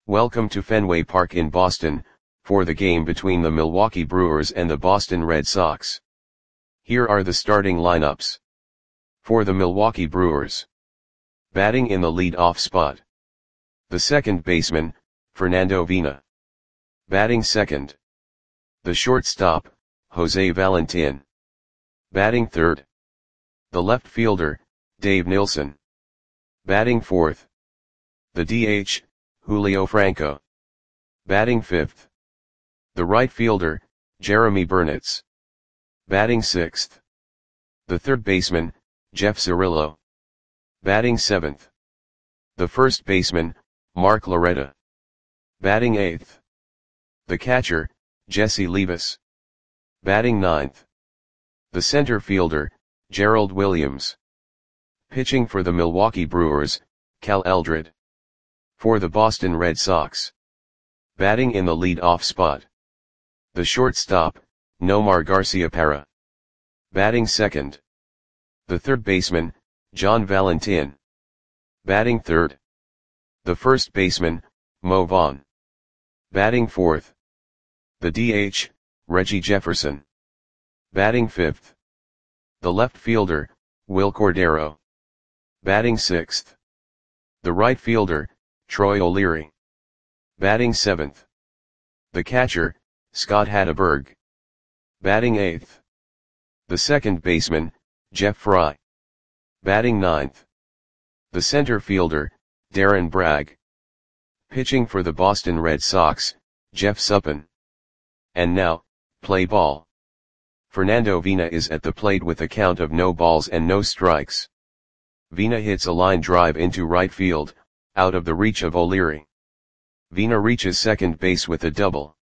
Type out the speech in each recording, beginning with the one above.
Welcome to Fenway Park in Boston, for the game between the Milwaukee Brewers and the Boston Red Sox. Here are the starting lineups. For the Milwaukee Brewers. Batting in the lead-off spot. The second baseman, Fernando Vina. Batting second. The shortstop, Jose Valentin. Batting third. The left fielder, Dave Nilsson. Batting fourth. The DH, Julio Franco. Batting fifth. The right fielder, Jeremy Burnitz. Batting sixth. The third baseman, Jeff Cirillo. Batting seventh. The first baseman, Mark Loretta. Batting eighth. The catcher, Jesse Levis. Batting ninth. The center fielder, Gerald Williams. Pitching for the Milwaukee Brewers, Cal Eldred. For the Boston Red Sox. Batting in the lead-off spot. The shortstop, Nomar Garciaparra. Batting second. The third baseman, John Valentin. Batting third. The first baseman, Mo Vaughn. Batting fourth. The DH, Reggie Jefferson. Batting fifth. The left fielder, Wil Cordero. Batting sixth. The right fielder, Troy O'Leary. Batting seventh. The catcher, Scott Hatteberg. Batting eighth. The second baseman, Jeff Fry. Batting ninth. The center fielder, Darren Bragg. Pitching for the Boston Red Sox, Jeff Suppan. And now, play ball. Fernando Vina is at the plate with a count of no balls and no strikes. Vina hits a line drive into right field, out of the reach of O'Leary. Vina reaches second base with a double.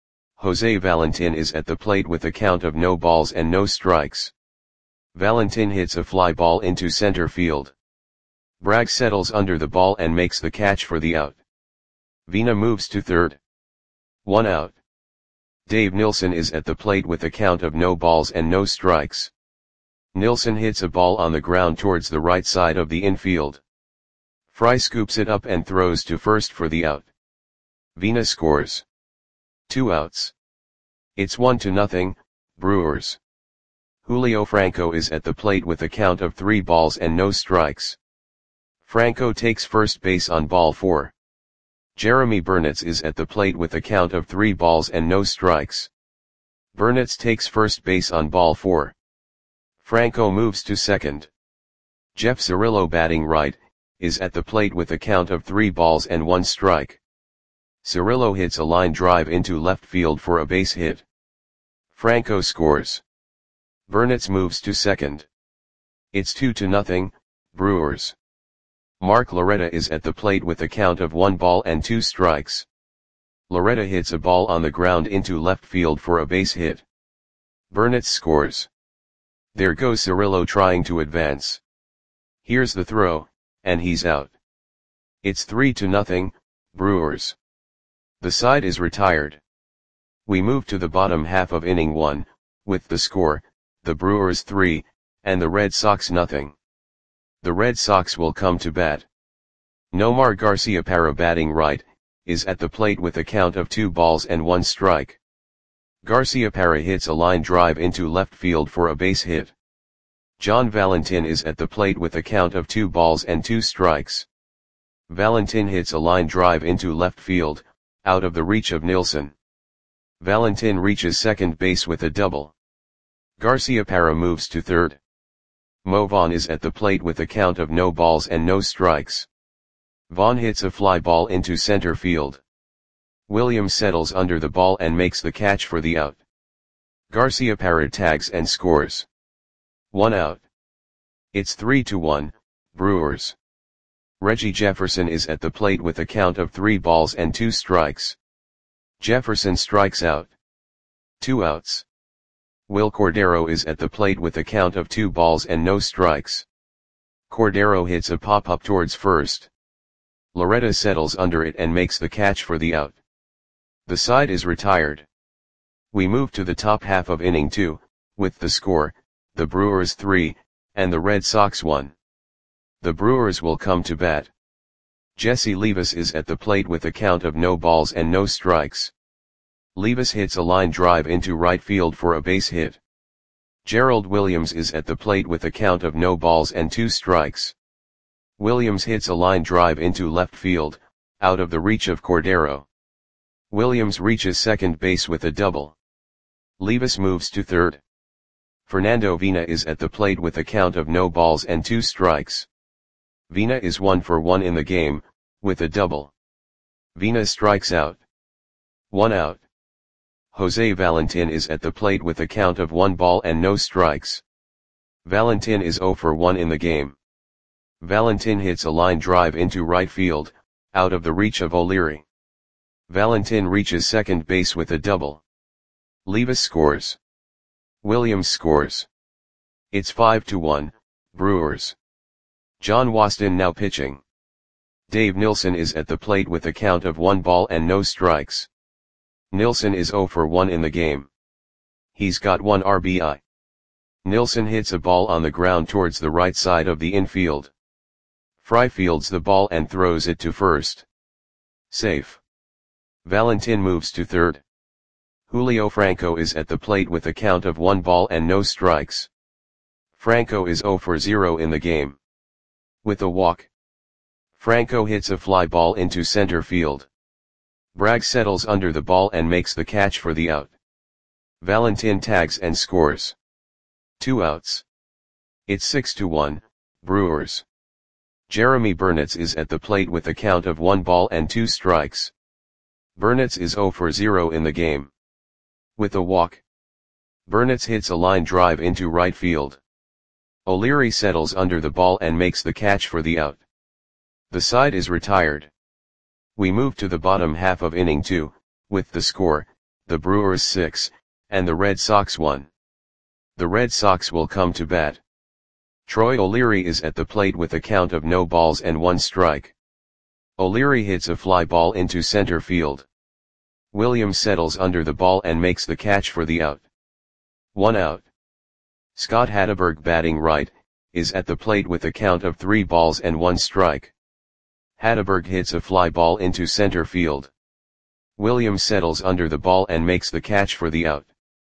Jose Valentin is at the plate with a count of no balls and no strikes. Valentin hits a fly ball into center field. Bragg settles under the ball and makes the catch for the out. Vina moves to third. 1 out. Dave Nilsson is at the plate with a count of no balls and no strikes. Nilsson hits a ball on the ground towards the right side of the infield. Fry scoops it up and throws to first for the out. Vina scores. 2 outs. It's 1-0, Brewers. Julio Franco is at the plate with a count of 3 balls and no strikes. Franco takes first base on ball 4. Jeremy Burnitz is at the plate with a count of 3 balls and no strikes. Burnitz takes first base on ball 4. Franco moves to second. Jeff Cirillo, batting right, is at the plate with a count of 3 balls and 1 strike. Cirillo hits a line drive into left field for a base hit. Franco scores. Burnitz moves to second. It's 2-0, Brewers. Mark Loretta is at the plate with a count of 1 ball and 2 strikes. Loretta hits a ball on the ground into left field for a base hit. Burnitz scores. There goes Cirillo trying to advance. Here's the throw, and he's out. It's 3-0, Brewers. The side is retired. We move to the bottom half of inning 1, with the score, the Brewers 3, and the Red Sox 0. The Red Sox will come to bat. Nomar Garciaparra, batting right, is at the plate with a count of 2 balls and 1 strike. Garciaparra hits a line drive into left field for a base hit. John Valentin is at the plate with a count of 2 balls and 2 strikes. Valentin hits a line drive into left field, out of the reach of Nilsson. Valentin reaches second base with a double. Garciaparra moves to third. Mo Vaughn is at the plate with a count of no balls and no strikes. Vaughn hits a fly ball into center field. Williams settles under the ball and makes the catch for the out. Garciaparra tags and scores. 1 out. It's 3-1, Brewers. Reggie Jefferson is at the plate with a count of 3 balls and 2 strikes. Jefferson strikes out. 2 outs. Wil Cordero is at the plate with a count of 2 balls and no strikes. Cordero hits a pop-up towards first. Loretta settles under it and makes the catch for the out. The side is retired. We move to the top half of inning 2, with the score, the Brewers 3, and the Red Sox 1. The Brewers will come to bat. Jesse Levis is at the plate with a count of no balls and no strikes. Levis hits a line drive into right field for a base hit. Gerald Williams is at the plate with a count of no balls and 2 strikes. Williams hits a line drive into left field, out of the reach of Cordero. Williams reaches second base with a double. Levis moves to third. Fernando Vina is at the plate with a count of no balls and 2 strikes. Vina is 1 for 1 in the game, with a double. Vina strikes out. 1 out. Jose Valentin is at the plate with a count of 1 ball and no strikes. Valentin is 0 for 1 in the game. Valentin hits a line drive into right field, out of the reach of O'Leary. Valentin reaches second base with a double. Levis scores. Williams scores. It's 5-1, Brewers. John Waston now pitching. Dave Nilsson is at the plate with a count of 1 ball and no strikes. Nilsson is 0 for 1 in the game. He's got 1 RBI. Nilsson hits a ball on the ground towards the right side of the infield. Fry fields the ball and throws it to first. Safe. Valentin moves to third. Julio Franco is at the plate with a count of 1 ball and no strikes. Franco is 0 for 0 in the game. With a walk, Franco hits a fly ball into center field. Bragg settles under the ball and makes the catch for the out. Valentin tags and scores. 2 outs. It's 6-1, Brewers. Jeremy Burnitz is at the plate with a count of 1 ball and 2 strikes. Burnitz is 0 for 0 in the game. With a walk, Burnitz hits a line drive into right field. O'Leary settles under the ball and makes the catch for the out. The side is retired. We move to the bottom half of inning 2, with the score, the Brewers 6, and the Red Sox 1. The Red Sox will come to bat. Troy O'Leary is at the plate with a count of no balls and 1 strike. O'Leary hits a fly ball into center field. Williams settles under the ball and makes the catch for the out. 1 out. Scott Hatteberg, batting right, is at the plate with a count of 3 balls and 1 strike. Hatteberg hits a fly ball into center field. Williams settles under the ball and makes the catch for the out.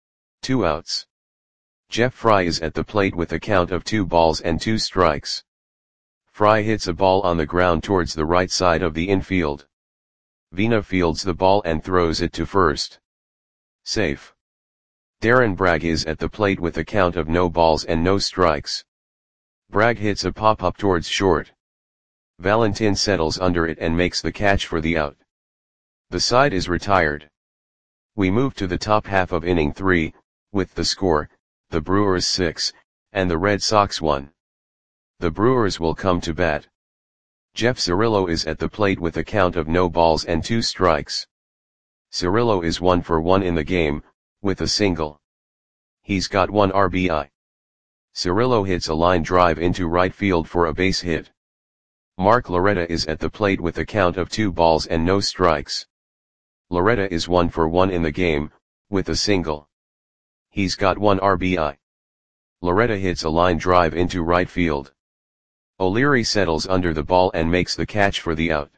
2 outs. Jeff Fry is at the plate with a count of 2 balls and 2 strikes. Fry hits a ball on the ground towards the right side of the infield. Vina fields the ball and throws it to first. Safe. Darren Bragg is at the plate with a count of no balls and no strikes. Bragg hits a pop-up towards short. Valentin settles under it and makes the catch for the out. The side is retired. We move to the top half of inning 3, with the score, the Brewers 6, and the Red Sox 1. The Brewers will come to bat. Jeff Cirillo is at the plate with a count of no balls and 2 strikes. Cirillo is 1 for 1 in the game, with a single. He's got 1 RBI. Cirillo hits a line drive into right field for a base hit. Mark Loretta is at the plate with a count of 2 balls and no strikes. Loretta is 1 for 1 in the game, with a single. He's got 1 RBI. Loretta hits a line drive into right field. O'Leary settles under the ball and makes the catch for the out.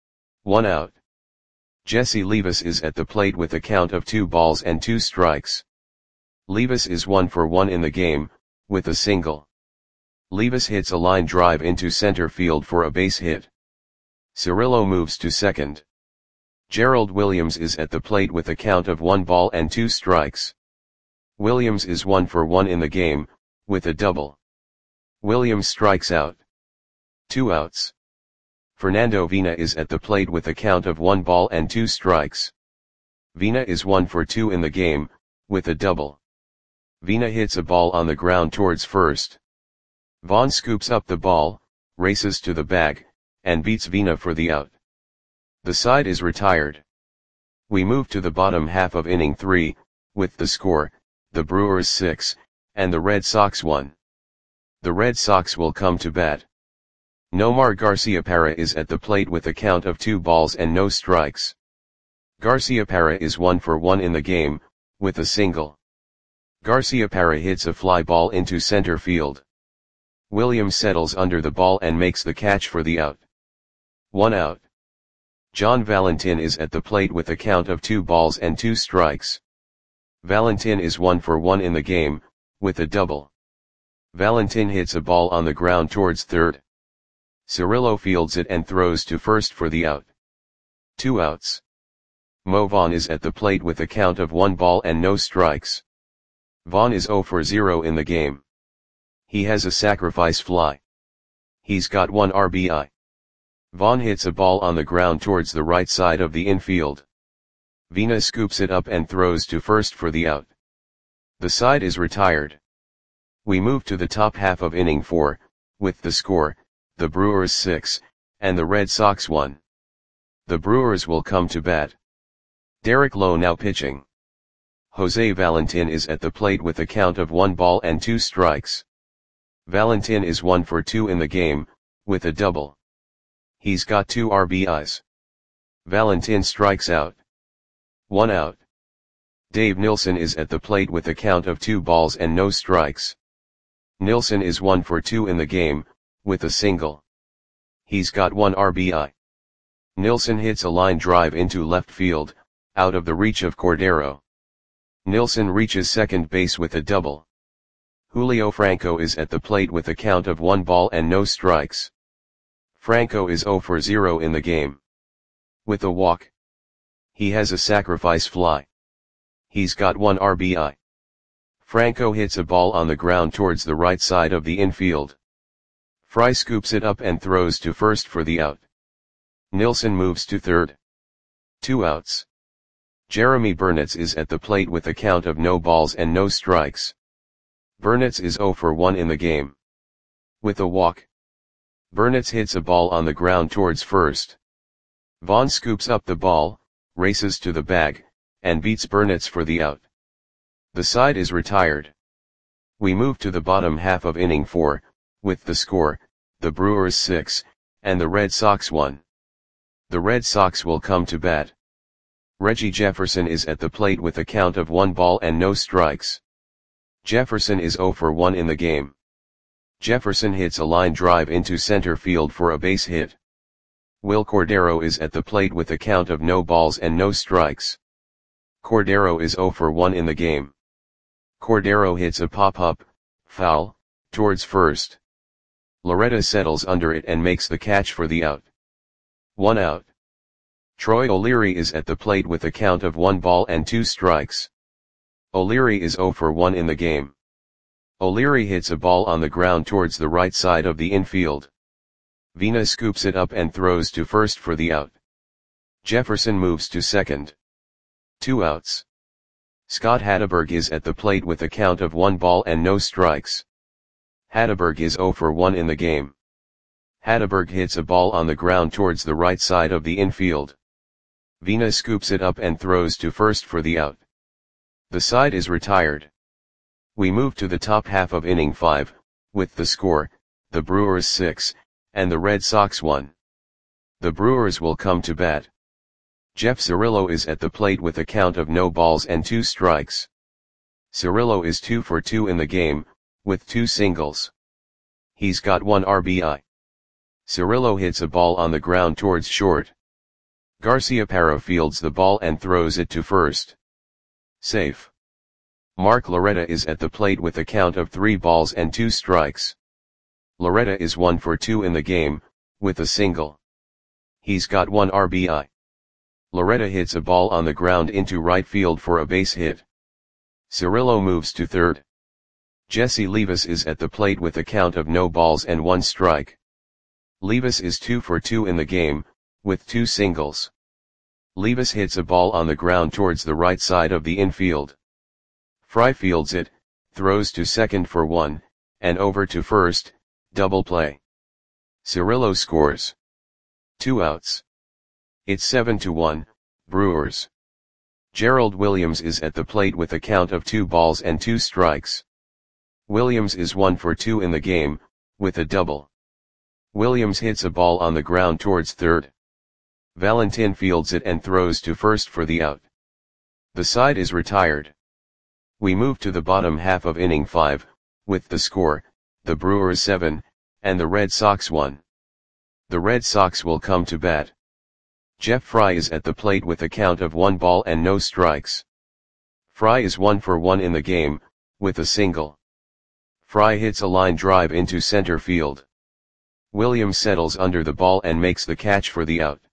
1 out. Jesse Levis is at the plate with a count of 2 balls and 2 strikes. Levis is 1 for 1 in the game, with a single. Levis hits a line drive into center field for a base hit. Cirillo moves to second. Gerald Williams is at the plate with a count of 1 ball and 2 strikes. Williams is 1 for 1 in the game, with a double. Williams strikes out. 2 outs. Fernando Vina is at the plate with a count of 1 ball and 2 strikes. Vina is 1 for 2 in the game, with a double. Vina hits a ball on the ground towards first. Vaughn scoops up the ball, races to the bag, and beats Vina for the out. The side is retired. We move to the bottom half of inning 3, with the score, the Brewers 6, and the Red Sox 1. The Red Sox will come to bat. Nomar Garciaparra is at the plate with a count of 2 balls and no strikes. Garciaparra is 1 for 1 in the game, with a single. Garciaparra hits a fly ball into center field. Williams settles under the ball and makes the catch for the out. 1 out. John Valentin is at the plate with a count of 2 balls and 2 strikes. Valentin is 1 for 1 in the game, with a double. Valentin hits a ball on the ground towards third. Cirillo fields it and throws to first for the out. 2 outs. Mo Vaughn is at the plate with a count of 1 ball and no strikes. Vaughn is 0 for 0 in the game. He has a sacrifice fly. He's got 1 RBI. Vaughn hits a ball on the ground towards the right side of the infield. Vina scoops it up and throws to first for the out. The side is retired. We move to the top half of inning 4, with the score, the Brewers 6, and the Red Sox 1. The Brewers will come to bat. Derek Lowe now pitching. Jose Valentin is at the plate with a count of 1 ball and 2 strikes. Valentin is 1 for 2 in the game, with a double. He's got 2 RBIs. Valentin strikes out. 1 out. Dave Nilsson is at the plate with a count of 2 balls and no strikes. Nilsson is 1 for 2 in the game, with a single. He's got 1 RBI. Nilsson hits a line drive into left field, out of the reach of Cordero. Nilsson reaches second base with a double. Julio Franco is at the plate with a count of 1 ball and no strikes. Franco is 0 for 0 in the game. With a walk. He has a sacrifice fly. He's got 1 RBI. Franco hits a ball on the ground towards the right side of the infield. Fry scoops it up and throws to first for the out. Nilsson moves to third. 2 outs. Jeremy Burnitz is at the plate with a count of no balls and no strikes. Burnitz is 0 for 1 in the game. With a walk. Burnitz hits a ball on the ground towards first. Vaughn scoops up the ball, races to the bag, and beats Burnitz for the out. The side is retired. We move to the bottom half of inning 4, with the score, the Brewers 6, and the Red Sox 1. The Red Sox will come to bat. Reggie Jefferson is at the plate with a count of 1 ball and no strikes. Jefferson is 0 for 1 in the game. Jefferson hits a line drive into center field for a base hit. Will Cordero is at the plate with a count of no balls and no strikes. Cordero is 0 for 1 in the game. Cordero hits a pop-up, foul, towards first. Loretta settles under it and makes the catch for the out. 1 out. Troy O'Leary is at the plate with a count of 1 ball and 2 strikes. O'Leary is 0 for 1 in the game. O'Leary hits a ball on the ground towards the right side of the infield. Vina scoops it up and throws to first for the out. Jefferson moves to second. 2 outs. Scott Hatteberg is at the plate with a count of 1 ball and no strikes. Hatteberg is 0 for 1 in the game. Hatteberg hits a ball on the ground towards the right side of the infield. Vina scoops it up and throws to first for the out. The side is retired. We move to the top half of inning 5, with the score, the Brewers 6, and the Red Sox 1. The Brewers will come to bat. Jeff Cirillo is at the plate with a count of no balls and 2 strikes. Cirillo is 2 for 2 in the game, with 2 singles. He's got 1 RBI. Cirillo hits a ball on the ground towards short. Garciaparra fields the ball and throws it to first. Safe. Mark Loretta is at the plate with a count of 3 balls and 2 strikes. Loretta is 1 for 2 in the game, with a single. He's got 1 RBI. Loretta hits a ball on the ground into right field for a base hit. Cirillo moves to third. Jesse Levis is at the plate with a count of no balls and 1 strike. Levis is 2 for 2 in the game, with 2 singles. Levis hits a ball on the ground towards the right side of the infield. Fry fields it, throws to second for 1, and over to first, double play. Cirillo scores. 2 outs. It's 7-1, Brewers. Gerald Williams is at the plate with a count of 2 balls and 2 strikes. Williams is 1 for 2 in the game, with a double. Williams hits a ball on the ground towards third. Valentin fields it and throws to first for the out. The side is retired. We move to the bottom half of inning 5, with the score, the Brewers 7, and the Red Sox 1. The Red Sox will come to bat. Jeff Fry is at the plate with a count of 1 ball and no strikes. Fry is 1 for 1 in the game, with a single. Fry hits a line drive into center field. Williams settles under the ball and makes the catch for the out.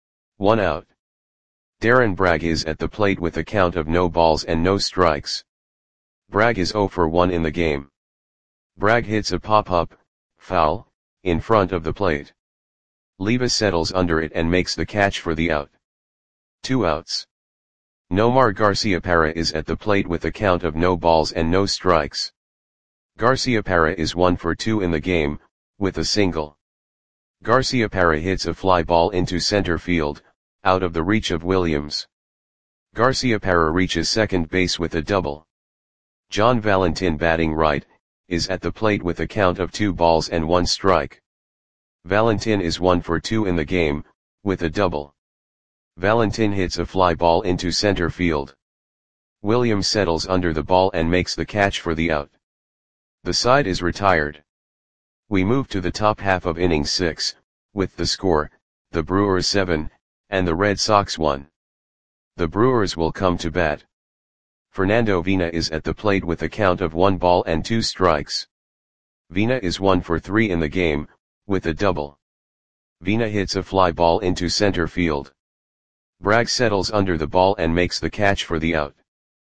1 out. Darren Bragg is at the plate with a count of no balls and no strikes. Bragg is 0 for 1 in the game. Bragg hits a pop-up, foul, in front of the plate. Leva settles under it and makes the catch for the out. 2 outs. Nomar Garciaparra is at the plate with a count of no balls and no strikes. Garciaparra is 1 for 2 in the game, with a single. Garciaparra hits a fly ball into center field, out of the reach of Williams. Garciaparra reaches second base with a double. John Valentin, batting right, is at the plate with a count of 2 balls and 1 strike. Valentin is 1 for 2 in the game, with a double. Valentin hits a fly ball into center field. Williams settles under the ball and makes the catch for the out. The side is retired. We move to the top half of inning 6, with the score, the Brewers 7, and the Red Sox 1. The Brewers will come to bat. Fernando Vina is at the plate with a count of 1 ball and 2 strikes. Vina is 1 for 3 in the game, with a double. Vina hits a fly ball into center field. Bragg settles under the ball and makes the catch for the out.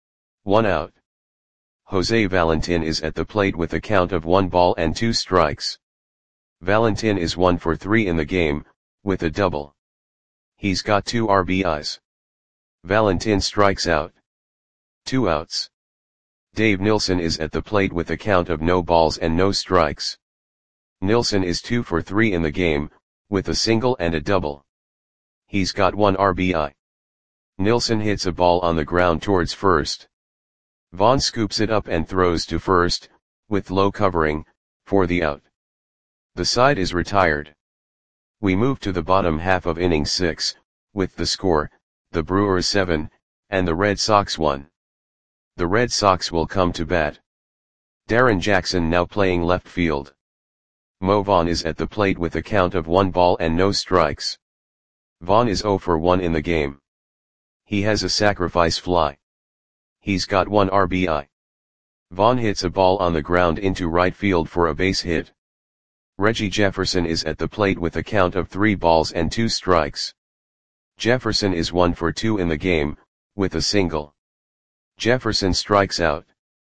1 out. Jose Valentin is at the plate with a count of 1 ball and 2 strikes. Valentin is 1 for 3 in the game, with a double. He's got 2 RBIs. Valentin strikes out. 2 outs. Dave Nilsson is at the plate with a count of no balls and no strikes. Nilsson is 2 for 3 in the game, with a single and a double. He's got 1 RBI. Nilsson hits a ball on the ground towards first. Vaughn scoops it up and throws to first, with low covering, for the out. The side is retired. We move to the bottom half of inning 6, with the score, the Brewers 7, and the Red Sox 1. The Red Sox will come to bat. Darren Jackson now playing left field. Mo Vaughn is at the plate with a count of 1 ball and no strikes. Vaughn is 0 for 1 in the game. He has a sacrifice fly. He's got 1 RBI. Vaughn hits a ball on the ground into right field for a base hit. Reggie Jefferson is at the plate with a count of 3 balls and 2 strikes. Jefferson is 1 for 2 in the game, with a single. Jefferson strikes out.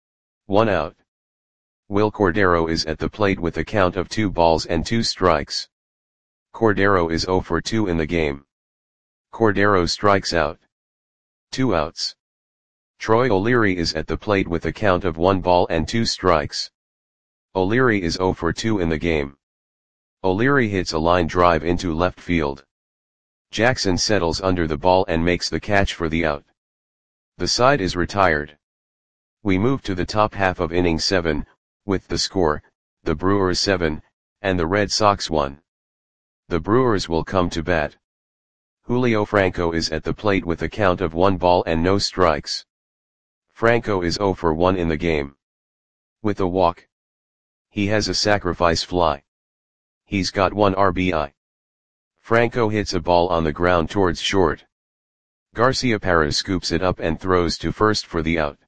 1 out. Will Cordero is at the plate with a count of 2 balls and 2 strikes. Cordero is 0 for 2 in the game. Cordero strikes out. 2 outs. Troy O'Leary is at the plate with a count of 1 ball and 2 strikes. O'Leary is 0 for 2 in the game. O'Leary hits a line drive into left field. Jackson settles under the ball and makes the catch for the out. The side is retired. We move to the top half of inning 7, with the score, the Brewers 7, and the Red Sox 1. The Brewers will come to bat. Julio Franco is at the plate with a count of 1 ball and no strikes. Franco is 0 for 1 in the game. With a walk. He has a sacrifice fly. He's got 1 RBI. Franco hits a ball on the ground towards short. Garciaparra scoops it up and throws to first for the out.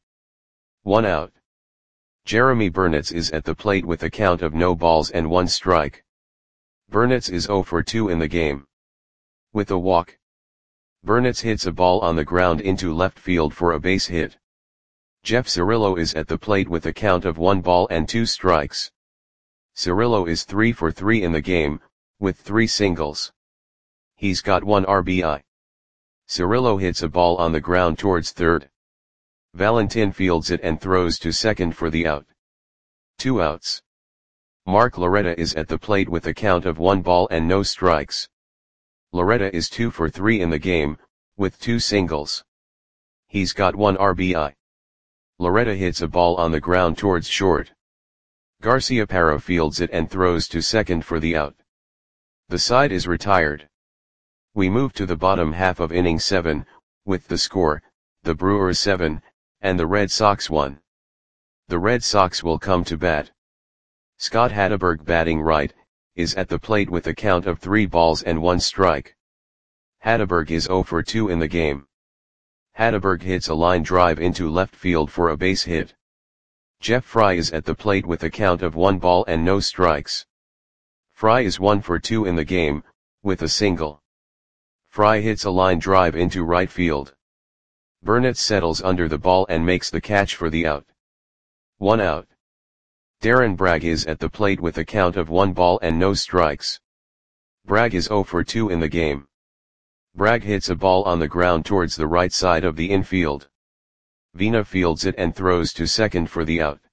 1 out. Jeremy Burnitz is at the plate with a count of no balls and 1 strike. Burnitz is 0 for 2 in the game. With a walk. Burnitz hits a ball on the ground into left field for a base hit. Jeff Cirillo is at the plate with a count of 1 ball and 2 strikes. Cirillo is 3 for 3 in the game, with 3 singles. He's got 1 RBI. Cirillo hits a ball on the ground towards third. Valentin fields it and throws to second for the out. 2 outs. Mark Loretta is at the plate with a count of 1 ball and no strikes. Loretta is 2 for 3 in the game, with 2 singles. He's got 1 RBI. Loretta hits a ball on the ground towards short. Garciaparra fields it and throws to second for the out. The side is retired. We move to the bottom half of inning 7, with the score, the Brewers 7, and the Red Sox 1. The Red Sox will come to bat. Scott Hatteberg batting right, is at the plate with a count of 3 balls and 1 strike. Hatteberg is 0 for 2 in the game. Hatteberg hits a line drive into left field for a base hit. Jeff Fry is at the plate with a count of 1 ball and no strikes. Fry is 1 for 2 in the game, with a single. Fry hits a line drive into right field. Burnett settles under the ball and makes the catch for the out. 1 out. Darren Bragg is at the plate with a count of 1 ball and no strikes. Bragg is 0 for 2 in the game. Bragg hits a ball on the ground towards the right side of the infield. Vina fields it and throws to second for the out.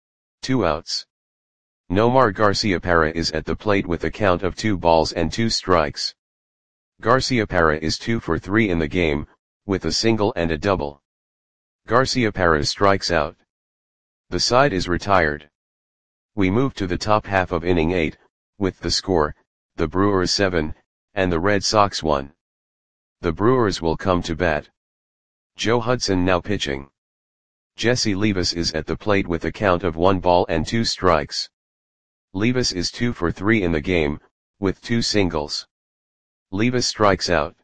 2 outs. Nomar Garciaparra is at the plate with a count of 2 balls and 2 strikes. Garciaparra is 2 for 3 in the game, with a single and a double. Garciaparra strikes out. The side is retired. We move to the top half of inning 8, with the score, the Brewers 7, and the Red Sox 1. The Brewers will come to bat. Joe Hudson now pitching. Jesse Levis is at the plate with a count of 1 ball and 2 strikes. Levis is 2 for 3 in the game, with 2 singles. Levis strikes out.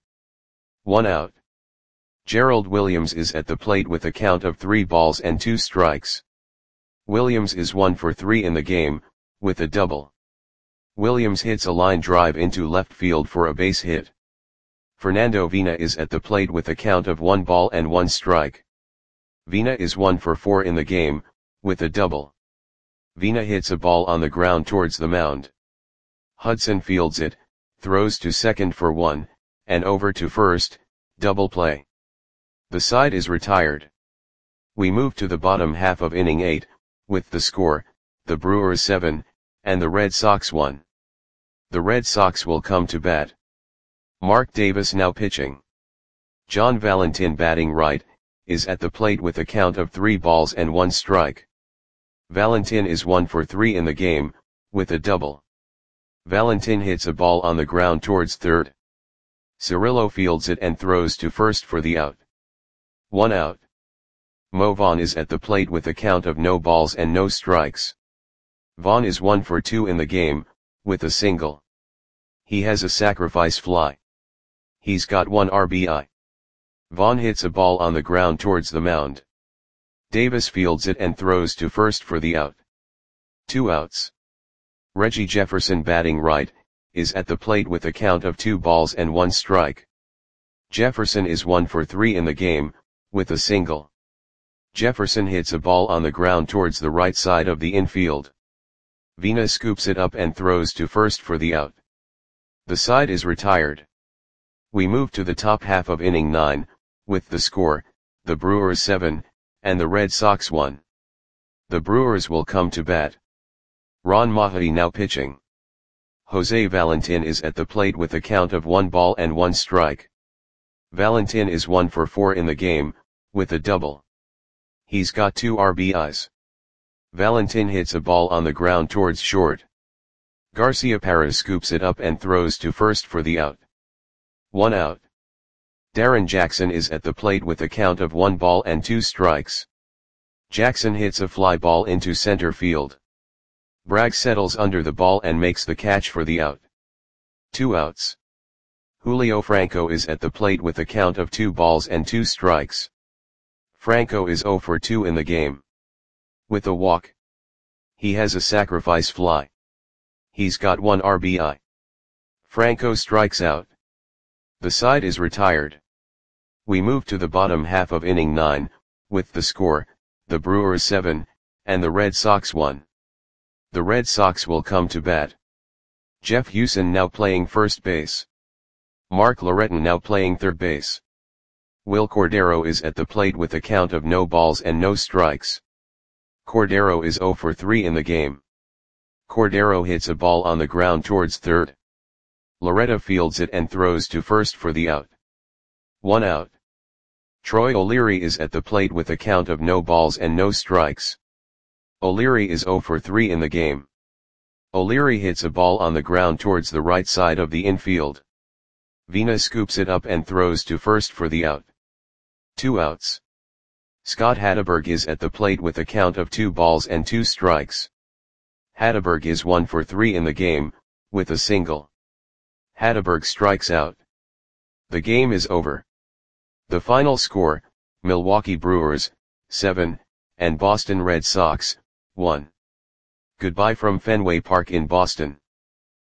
1 out. Gerald Williams is at the plate with a count of 3 balls and 2 strikes. Williams is 1 for 3 in the game, with a double. Williams hits a line drive into left field for a base hit. Fernando Vina is at the plate with a count of 1 ball and 1 strike. Vina is 1 for 4 in the game, with a double. Vina hits a ball on the ground towards the mound. Hudson fields it, throws to second for 1, and over to first, double play. The side is retired. We move to the bottom half of inning 8, with the score, the Brewers 7, and the Red Sox 1. The Red Sox will come to bat. Mark Davis now pitching. John Valentin batting right, is at the plate with a count of 3 balls and 1 strike. Valentin is 1 for 3 in the game, with a double. Valentin hits a ball on the ground towards third. Cirillo fields it and throws to first for the out. 1 out. Mo Vaughn is at the plate with a count of no balls and no strikes. Vaughn is 1 for 2 in the game, with a single. He has a sacrifice fly. He's got 1 RBI. Vaughn hits a ball on the ground towards the mound. Davis fields it and throws to first for the out. 2 outs. Reggie Jefferson batting right, is at the plate with a count of 2 balls and 1 strike. Jefferson is 1 for 3 in the game, with a single. Jefferson hits a ball on the ground towards the right side of the infield. Vina scoops it up and throws to first for the out. The side is retired. We move to the top half of inning 9, with the score, the Brewers 7, and the Red Sox 1. The Brewers will come to bat. Ron Mahaty now pitching. Jose Valentin is at the plate with a count of 1 ball and 1 strike. Valentin is 1 for 4 in the game, with a double. He's got 2 RBIs. Valentin hits a ball on the ground towards short. Garciaparra scoops it up and throws to first for the out. 1 out. Darren Jackson is at the plate with a count of 1 ball and 2 strikes. Jackson hits a fly ball into center field. Bragg settles under the ball and makes the catch for the out. 2 outs. Julio Franco is at the plate with a count of 2 balls and 2 strikes. Franco is 0 for 2 in the game. With a walk. He has a sacrifice fly. He's got 1 RBI. Franco strikes out. The side is retired. We move to the bottom half of inning 9, with the score, the Brewers 7, and the Red Sox 1. The Red Sox will come to bat. Jeff Hewson now playing first base. Mark Loretton now playing third base. Will Cordero is at the plate with a count of no balls and no strikes. Cordero is 0 for 3 in the game. Cordero hits a ball on the ground towards third. Loretta fields it and throws to first for the out. 1 out. Troy O'Leary is at the plate with a count of no balls and no strikes. O'Leary is 0 for 3 in the game. O'Leary hits a ball on the ground towards the right side of the infield. Vina scoops it up and throws to first for the out. 2 outs. Scott Hatteberg is at the plate with a count of 2 balls and 2 strikes. Hatteberg is 1 for 3 in the game, with a single. Hatteberg strikes out. The game is over. The final score, Milwaukee Brewers, 7, and Boston Red Sox, 1. Goodbye from Fenway Park in Boston.